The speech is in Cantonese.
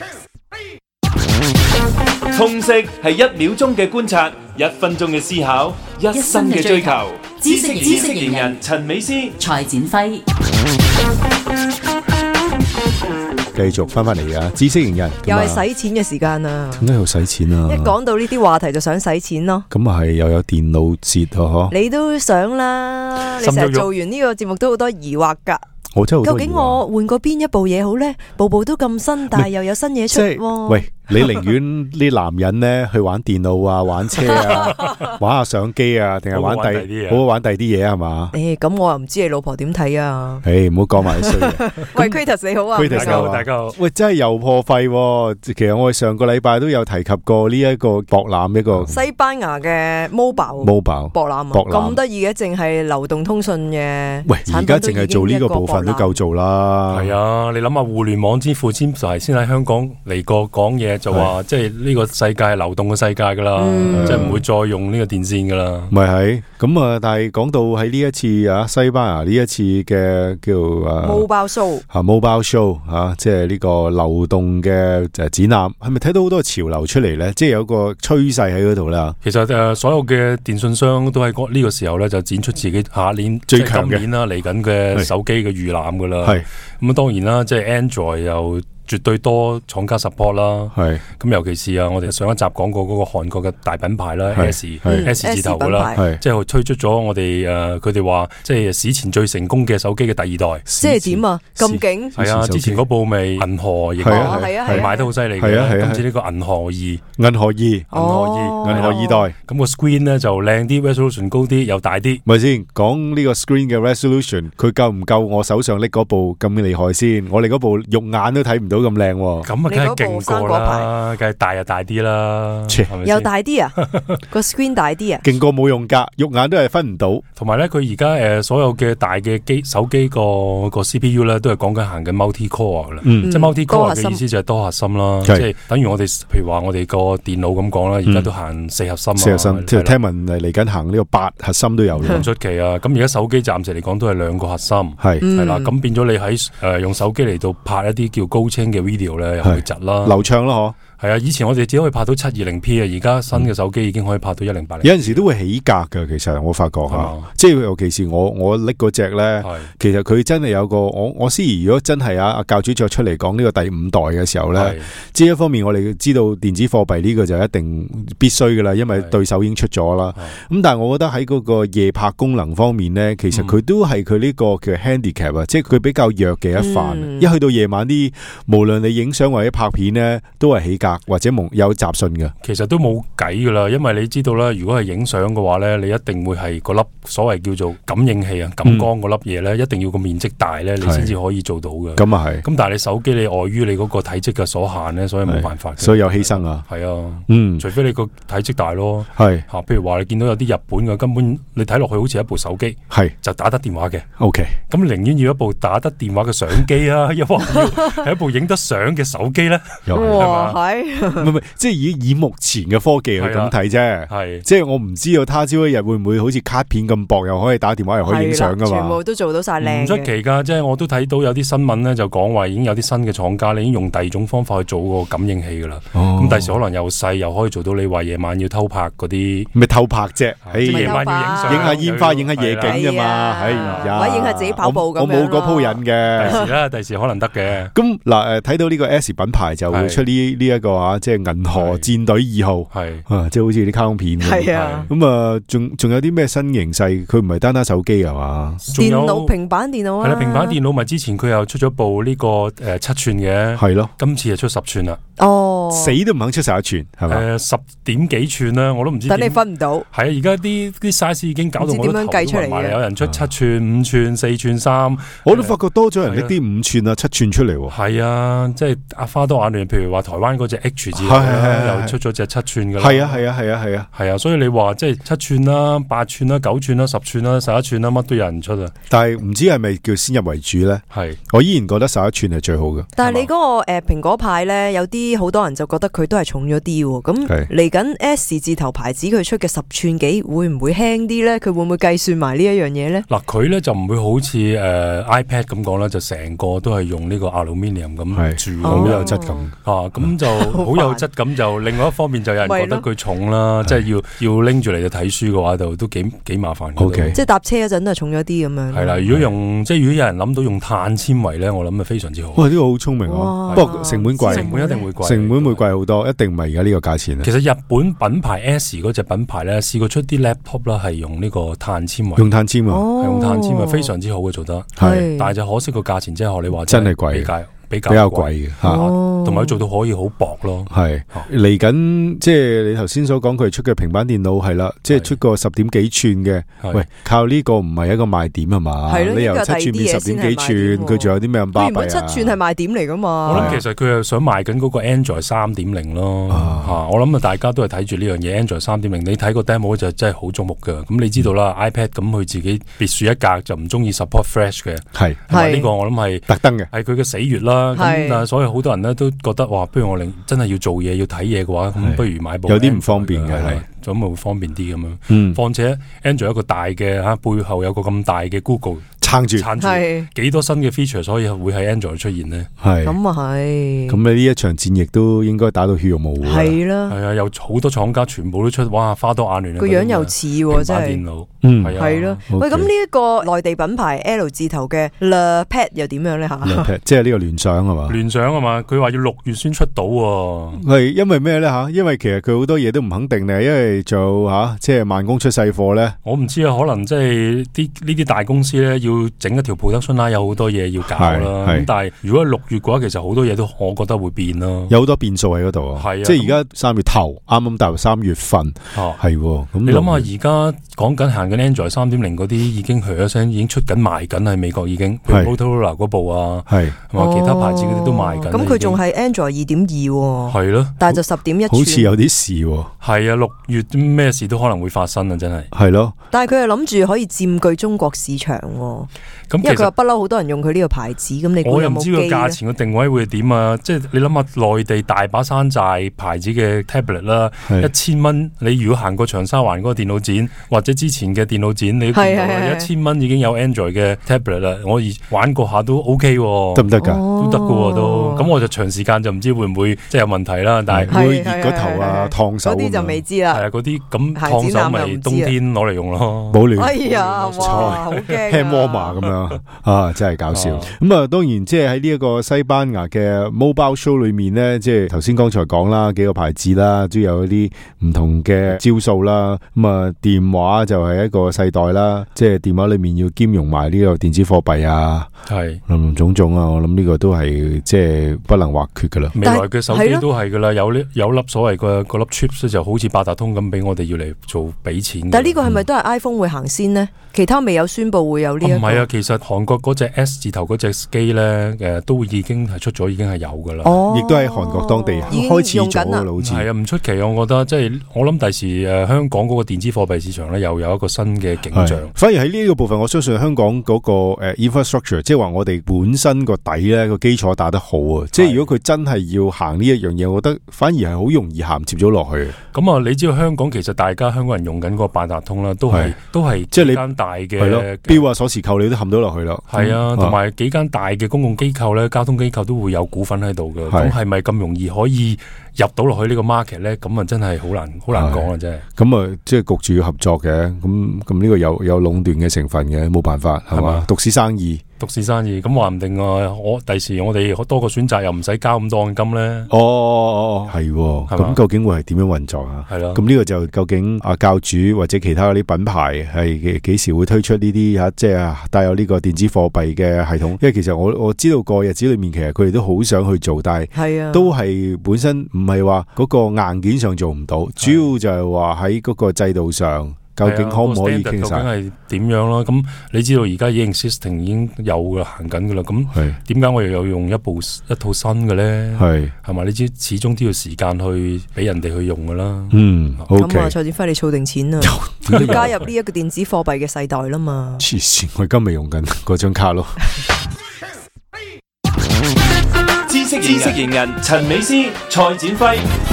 通識係1秒鐘嘅觀察，1分鐘嘅思考，一生嘅追求。知識型人陳美詩、 蔡展輝， 繼續翻嚟啊！知識型人又係使錢嘅時間啊！ 點解要使錢啊？ 一講到呢啲話題就想使錢咯。 咁啊係又有電腦節啊！ 你都想啦，你成日做完呢個節目都好多疑惑㗎。 我真係好多疑惑。 究竟我換過邊一部嘢好呢？部部都咁新，但係又有新嘢出喎。 喂，你寧願啲男人呢去玩電腦啊、玩車啊、玩下相機啊，定係玩第啲嘢係嘛？ 咁我又唔知你老婆點睇啊？ 唔好講埋啲衰嘢。 喂 Kratos 你好啊 Kratos 大家好。 喂，真係又破費喎。其實我哋上個禮拜都有提及過呢一個博覽，一個西班牙嘅 mobile 博覽咁得意嘅，淨係流動通訊嘅。 喂，而家淨係做呢個部分都夠做啦。 係啊，你諗下互聯網之父先喺香港嚟過講嘢，就話即係呢個世界係流動嘅世界噶啦，即係唔會再用呢個電線噶啦。 咪係咁啊！但係講到喺呢一次啊，西班牙呢一次嘅叫 Mobile Show 即係呢個流動嘅展覽，係咪睇到好多潮流出嚟咧？即係有個趨勢喺嗰度啦。 其實所有嘅電信商都喺呢個時候咧，就展出自己下年最強嘅今年啦嚟緊嘅手機嘅預覽噶啦。係咁當然啦，即係 Android 又絕對多廠家 support 啦，係咁尤其是我哋上一集講過嗰個韓國嘅大品牌啦 S 字頭噶啦，即係推出咗我哋佢哋話即係史前最成功嘅手機嘅第2代， 即係點啊？咁勁？ 係啊，之前嗰部咪銀河型係賣得好犀利嘅，今次呢個銀河二代，咁個 screen 咧就靚啲 ，resolution 高啲又大啲， 咪先講呢個 screen 嘅 resolution， 佢夠唔夠我手上拎嗰部咁厲害先？我哋嗰部肉眼都睇唔到咁靚，咁啊梗係勁過啦，梗係大又大啲啦， 又大啲啊，個 screen 大啲啊， 勁過冇用噶，肉眼都係分唔到。 同埋咧，佢而家所有嘅大嘅手機個 CPU 咧，都係講緊行緊 multi core 噶啦，即係 multi core 嘅意思就係多核心啦，即係等於我哋譬如話我哋個電腦咁講啦，而家都行4核心， 即係聽聞嚟緊行呢個8核心都有， 唔出奇啊！咁而家手機暫時嚟講都係2個核心，係啦，咁變咗你喺用手機嚟到拍一啲叫高清嘅 video 咧，又會窒啦， 流暢啦，嗬。 係啊，以前我哋只可以拍到 720P 啊，而家新嘅手機已經可以拍到1080。 有陣時都會起格㗎，其實我發覺即係尤其是我拎嗰隻咧，其實佢真係有個我思疑，如果真係阿教主再出嚟講呢個第5代嘅時候咧，即係一方面我哋知道電子貨幣呢個就一定必須㗎啦，因為對手已經出咗啦。咁但係我覺得喺嗰個夜拍功能方面咧，其實佢都係佢呢個叫 handicap 啊，即係佢比較弱嘅一範。一去到夜晚啲，無論你影相或者拍片咧，都係起格。或者有雜訊嘅， 其實都冇計噶啦，因為你知道啦，如果係影相嘅話咧，你一定會係嗰粒所謂叫做感應器啊、感光嗰粒嘢咧，一定要個面積大咧，你先至可以做到嘅。咁啊係。咁但係你手機你礙於你嗰個體積嘅所限咧，所以冇辦法。 所以有犧牲啊。 係啊，除非你個體積大咯。 係嚇，譬如話你見到有啲日本嘅根本你睇落去好似一部手機，係就打得電話嘅。 OK。 咁寧願要一部打得電話嘅相機啊，抑或係一部影得相嘅手機咧？ 哇，係。 唔，即係以目前嘅科技去咁睇啫，係即係我唔知道他朝一日會唔會好似卡片咁薄，又可以打電話又可以影相噶嘛？ 全部都做到晒靚。 唔出奇噶，即係我都睇到有啲新聞咧，就講話已經有啲新嘅廠家，你已經用第2種方法去做個感應器噶啦。咁第時可能又細，又可以做到你話夜晚要偷拍嗰啲咩偷拍啫？ 夜晚要影相、 影下煙花、影下夜景噶嘛？ 或者影下自己跑步咁樣。 我冇嗰鋪癮嘅。 第時可能得嘅。 咁嗱，睇到呢個 S 品牌就會出呢一個即係銀河戰隊2號，係即係好似啲卡通片係啊。 咁啊，仲有啲咩新形勢？佢唔係單手機係嘛？ 電腦、平板電腦啊。 係啦，平板電腦咪之前佢又出咗部呢個7寸嘅， 係咯。今次就出10寸啦。 哦， 死都唔肯出11寸，係咪 ？10點幾寸啦，我都唔知。 等你分唔到。 係啊，而家啲 size 已經搞到我都頭都暈埋。有人出7寸、5寸、4寸3， 我都發覺多咗人拎啲5寸啊、7寸出嚟。 係啊，即係花多眼亂。譬如話台灣嗰隻 H 字又出咗隻7寸噶啦。係啊，所以你話即係7寸啦、8寸啦、9寸啦、10寸啦、11寸啦，乜都有人出啊。 但係唔知係咪叫先入為主咧？係，我依然覺得11寸係最好嘅。 但係你嗰個蘋果派咧，有啲好多人就覺得佢都係重咗啲喎。咁嚟緊 S 字頭牌子佢出嘅10寸幾會唔會輕啲咧？佢會唔會計算埋呢一樣嘢咧？ 嗱，佢咧就唔會好似iPad 咁講啦，就成個都係用呢個 aluminium 咁鑄， 好有質感咁就好有質感。就另外一方面就有人覺得佢重啦，即係要拎住嚟睇書嘅話，就都幾麻煩。 即係搭車嗰陣都係重咗啲咁樣。 係啦，如果有人諗到用碳纖維咧，我諗就非常之好。 哇，呢個好聰明啊！不過成本貴， 成本一定會貴， 成本會貴好多，一定唔係而家呢個價錢。 其實日本品牌 S 嗰隻品牌咧，試過出啲 laptop 啦，係用呢個碳纖維， 用碳纖啊， 用碳纖維非常之好嘅做得， 係， 但係就可惜個價錢即係學你話真係貴。比較貴嘅嚇， 同埋做到可以好薄咯。 係嚟緊，即係你頭先所講佢出嘅平板電腦係啦，即係出個10點幾寸嘅。喂，靠呢個唔係一個賣點係嘛？你由7寸變10點幾寸，佢仲有啲咩咁巴閉啊？ 原本7寸係賣點嚟㗎嘛？ 我諗其實佢係想賣緊嗰個 Android 3.0咯。我諗大家都係睇住呢樣嘢 Android 3.0。你睇個 demo 就真係好矚目㗎。咁你知道啦，iPad 咁佢自己別樹一格就唔中意 support Flash 嘅。係呢個我諗係特登嘅，係佢嘅死穴啦。咁所以好多人咧都覺得哇，不如我真係要做嘢要睇嘢嘅話，咁不如買部 Android， 有啲唔方便嘅， 咁咪會方便啲咁樣。況且 Android 一個大嘅背後有個咁大嘅 Google 撐住，幾多新嘅 feature， 所以會喺 Android 出現呢？係咁啊係。 咁你呢一場戰役都應該打到血肉模糊。 係啦， 係啊，有好多廠家全部都出，哇，花多眼亂。 個樣又似喎，真係。 電腦， 係咯。喂，咁呢一個內地品牌 L 字頭嘅 Pad 又點樣咧嚇？ 即係呢個聯想係嘛？ 聯想啊嘛，佢話要6月先出到喎。 係因為咩咧嚇？因為其實佢好多嘢都唔肯定咧，因為做即係慢工出細貨咧。 我唔知啊，可能即係呢啲大公司咧要整一條 production line，有好多嘢要搞啦。咁但係如果6月嘅話，其實好多嘢都我覺得會變咯。 有好多變數喺嗰度啊。係啊，即係而家3月頭啱啱踏入3月份。係咁你諗下而家講緊行緊 Android 3.0嗰啲已經噓一聲，已經出緊賣緊喺美國已經，譬如 Motorola 嗰部啊，同埋其他牌子嗰啲都賣緊。 咁佢仲係 Android 2.2喎。係咯，但係就10.1寸。 好似有啲事喎。 係啊，6月咩事都可能會發生啊！真係。係咯。 但係佢又諗住可以佔據中國市場喎。因為佢話不嬲好多人用佢呢個牌子，咁你我又唔知個價錢個定位會係點啊！即係你諗下內地大把山寨牌子嘅 tablet 啦，1000蚊。你如果行過長沙灣嗰個電腦展，或者之前嘅電腦展，你見到1000蚊已經有 Android 嘅 tablet 啦。我玩過下都 OK 喎， 得唔得㗎？ 都得㗎喎都。咁我就長時間就唔知會唔會即係有問題啦。但係會熱嗰頭啊，燙手嗰啲就未知啦。 係啊，嗰啲咁燙手咪冬天攞嚟用咯。 冇亂。 哎呀，哇，好驚 ！Hand warmer 咁樣啊，真係搞笑。咁啊，當然即係喺呢一個西班牙嘅 Mobile Show 裏面咧，即係頭先剛才講啦，幾個牌子啦，都有一啲唔同嘅招數啦。咁啊，電話就係一個世代啦，即係電話裏面要兼容埋呢個電子貨幣啊，林林總總啊，我諗呢個都係即係不能或缺噶啦。 未來嘅手機都係噶啦，有粒所謂個粒 chips 就好似八達通咁，俾我哋要嚟做俾錢。 但係呢個係咪都係 iPhone 會行先呢？其他未有宣布會有呢一個。 唔係啊，其實韓國嗰隻 S 字頭嗰隻機咧，都已經係出咗，已經係有噶啦。 亦都喺韓國當地開始咗啦，好似係啊，唔出奇。我覺得即係我諗第時香港嗰個電子貨幣市場咧，又有一個新嘅景象。 反而喺呢個部分，我相信香港嗰個infrastructure，即係話我哋本身個底咧個基礎打得好啊。即係如果佢真係要行呢一樣嘢，我覺得反而係好容易銜接咗落去。 咁啊，你知道香港其實大家香港人用緊嗰個八達通啦，都係即係你間大嘅錶啊鎖匙扣你都冚到落去啦。 係啊，同埋幾間大嘅公共機構咧，交通機構都會有股份喺度嘅。咁係咪咁容易可以入到落去呢個 market 咧？咁啊真係好難講啊！真係。咁啊，即係焗住要合作嘅。咁呢個有壟斷嘅成分嘅，冇辦法係嘛？獨市生意。 咁話唔定我第時我哋多個選擇，又唔使交咁多按金咧。 係。咁究竟會係點樣運作啊？係咯。咁呢個就究竟教主或者其他嗰啲品牌係幾時會推出呢啲即係帶有呢個電子貨幣嘅系統？因為其實我知道個日子裏面，其實佢哋都好想去做，但係都係本身唔係話嗰個硬件上做唔到，主要就係話喺嗰個制度上。究竟可唔可以傾晒？究竟係點樣咯？咁你知道而家已經 system 已經有嘅行緊噶啦。咁點解我又有用一套新嘅咧？係嘛？你知始終都要時間去俾人哋去用噶啦。 咁啊，蔡展輝你儲定錢啊？要加入呢一個電子貨幣嘅世代啦嘛。 黐線，我而家未用緊嗰張卡咯。 識型人陳美斯、蔡展輝。